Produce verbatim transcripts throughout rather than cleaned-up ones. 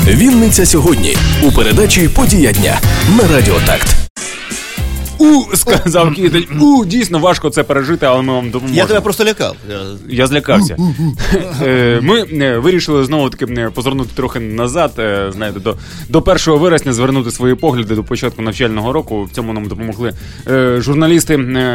Вінниця сьогодні у передачі «Подія дня» на Радіо Такт. У, сказав Кітель. У, дійсно важко це пережити, але ми вам допоможемо. Я тебе просто лякав. Я злякався. Ми вирішили знову-таки позирнути трохи назад, знаєте, до, до першого вересня звернути свої погляди до початку навчального року. В цьому нам допомогли журналісти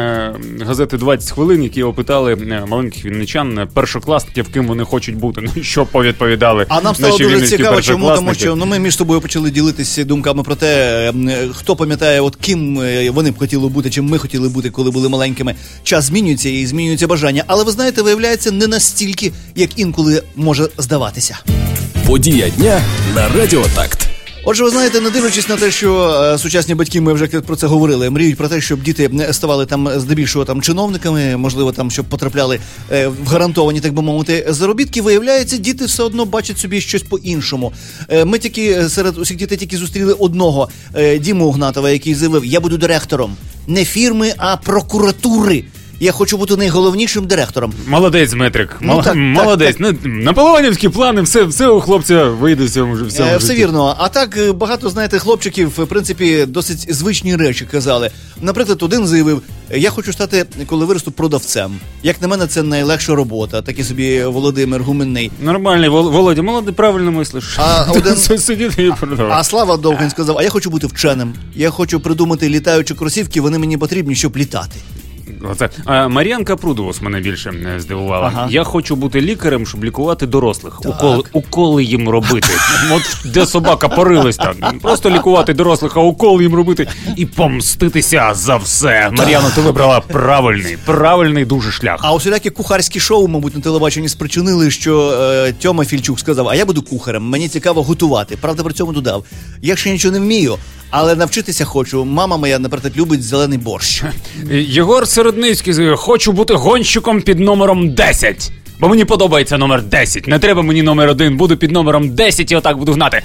газети «двадцять хвилин», які опитали маленьких вінничан, першокласників, ким вони хочуть бути. Ну, що повідповідали. А нам стало дуже цікаво, чому, тому що ну, ми між собою почали ділитися думками про те, хто пам'ятає, от ким вони хотіли бути, чим ми хотіли бути, коли були маленькими. Час змінюється і змінюються бажання. Але, ви знаєте, виявляється, не настільки, як інколи може здаватися. Подія дня на Радіо Такт. Отже, ви знаєте, не дивлячись на те, що е, сучасні батьки, ми вже про це говорили, мріють про те, щоб діти ставали там здебільшого там чиновниками, можливо, там, щоб потрапляли е, в гарантовані, так би мовити, заробітки, виявляється, діти все одно бачать собі щось по-іншому. Е, ми тільки серед усіх дітей тільки зустріли одного, е, Діму Огнатова, який заявив: я буду директором не фірми, а прокуратури. Я хочу бути найголовнішим директором. Молодець, Дмитрик. Ну, так, Молодець. Так, так. Ну, наполеонівські плани, все, все у хлопця вийде в цьому, в цьому е, Все житті. вірно. А так, багато, знаєте, хлопчиків, в принципі, досить звичні речі казали. Наприклад, один заявив: я хочу стати, коли виросту, продавцем. Як на мене, це найлегша робота. Такий собі Володимир Гуменний. Нормальний, Володя, молодий, правильно мислиш. А один... Сидіти і продавати. А Слава Довгань сказав: а я хочу бути вченим. Я хочу придумати літаючі кросівки, вони мені потрібні, щоб літати. Оце. А, Мар'янка Прудовос мене більше здивувала. Ага. Я хочу бути лікарем, щоб лікувати дорослих. Уколи, уколи їм робити. От де собака порилась там. Просто лікувати дорослих, а уколи їм робити і помститися за все. Мар'яна, ти вибрала правильний, правильний дуже шлях. А усілякі кухарські шоу, мабуть, на телебаченні спричинили, що е, Тьома Фільчук сказав: а я буду кухарем, мені цікаво готувати. Правда, при цьому додав: я ще нічого не вмію, але навчитися хочу. Мама моя, наприклад, любить зелений борщ. Єгор Середницький: хочу бути гонщиком під номером десять. Бо мені подобається номер десять. Не треба мені номер один. Буду під номером десять і отак буду гнати.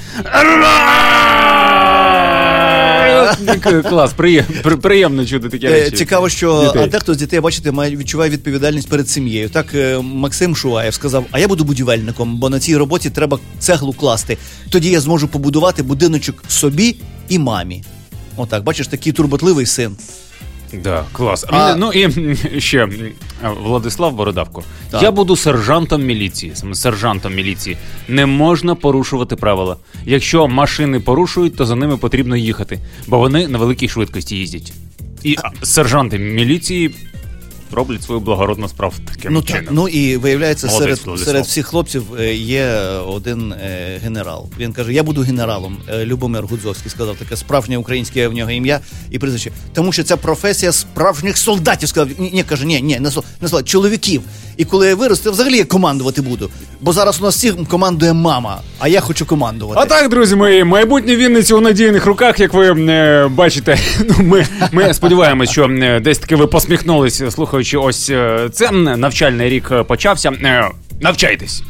Клас, приємно, приємно чути такі речі. Цікаво, що а дехто з дітей, бачите, має, відчуває відповідальність перед сім'єю. Так Максим Шуваєв сказав: а я буду будівельником, бо на цій роботі треба цеглу класти. Тоді я зможу побудувати будиночок собі і мамі. Отак, бачиш, такий турботливий син. Да, клас. А... Ну і ще Владислав Бородавко. Так. Я буду сержантом міліції. Саме сержантом міліції. Не можна порушувати правила. Якщо машини порушують, то за ними потрібно їхати, бо вони на великій швидкості їздять. І а... сержанти міліції роблять свою благородну справу таким ну, чином. Так. Ну і виявляється, Молодець, серед, серед всіх хлопців є один е, генерал. Він каже: я буду генералом. Любомир Гудзовський сказав таке справжнє українське в нього ім'я і прізвище. Тому що це професія справжніх солдатів. Сказав: ні, ні, каже, ні, ні, не солдатів, чоловіків. І коли я виросту, взагалі я командувати буду. Бо зараз у нас всіх командує мама, а я хочу командувати. А так, друзі мої, майбутнє Вінниці у надійних руках, як ви е, бачите. Ну, ми, ми сподіваємось, що е, десь таки ви посміхнулись, слухаючи ось е, це. Навчальний рік почався. Е, навчайтесь!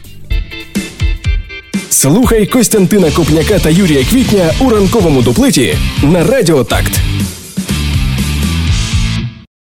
Слухай Костянтина Копняка та Юрія Квітня у ранковому дуплеті на Радіо Такт.